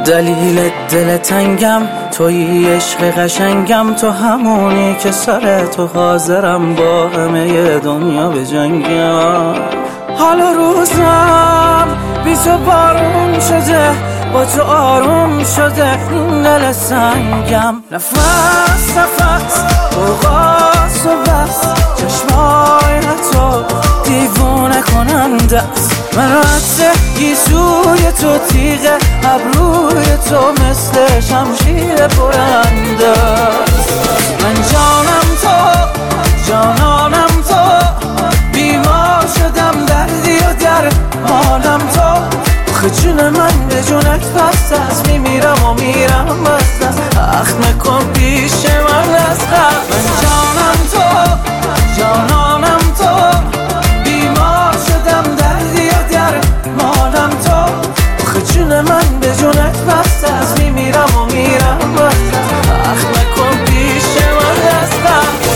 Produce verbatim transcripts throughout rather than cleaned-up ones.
دلیل دل تنگم تویی، عشق قشنگم تو، همونی که سر تو حاضرم با همه دنیا به جنگم. حالا روزم بی تو بارون شده، با تو آروم شده این دل سنگم. نفس نفس برقاس و بس، چشمای تو دیوونه کننده است. من رد گیسوی تو، تیغ ابروی تو مثل شمشیر برنده است. من جانم تو، جانانم تو، بیمار شدم دردی و در مالم تو. آخه جون من به جونت بست است، میمیرم و میرم بست است. اخ نکن پیش من از قبل. من جانم تو، جانانم تو، بیمار شدم دردی و در مالم تو. آخه جون من به جونت بست است، میمیرم و میرم بست است. اخ نکن پیش من از قبل.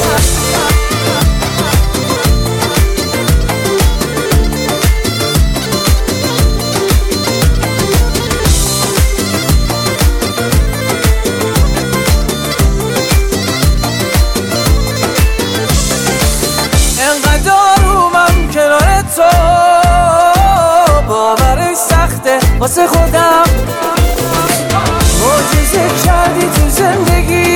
واسه خودم معجزه کردی تو زندگی،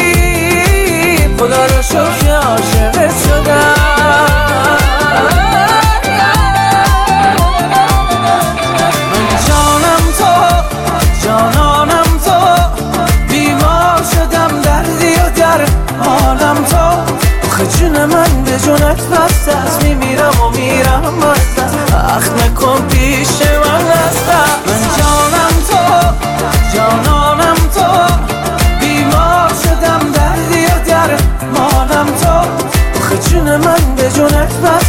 خدا رو شکر عاشقت شدم. من جانم تو، جانانم تو، بیمار شدم دردی و در حالم تو. آخه جون من به جونت بست است، میمیرم و میرم بست است. اخ نکن پیش من است. من جانم تو، جانانم تو، بیمار شدم دردی و در مالم تو. آخه جون من به جونت بست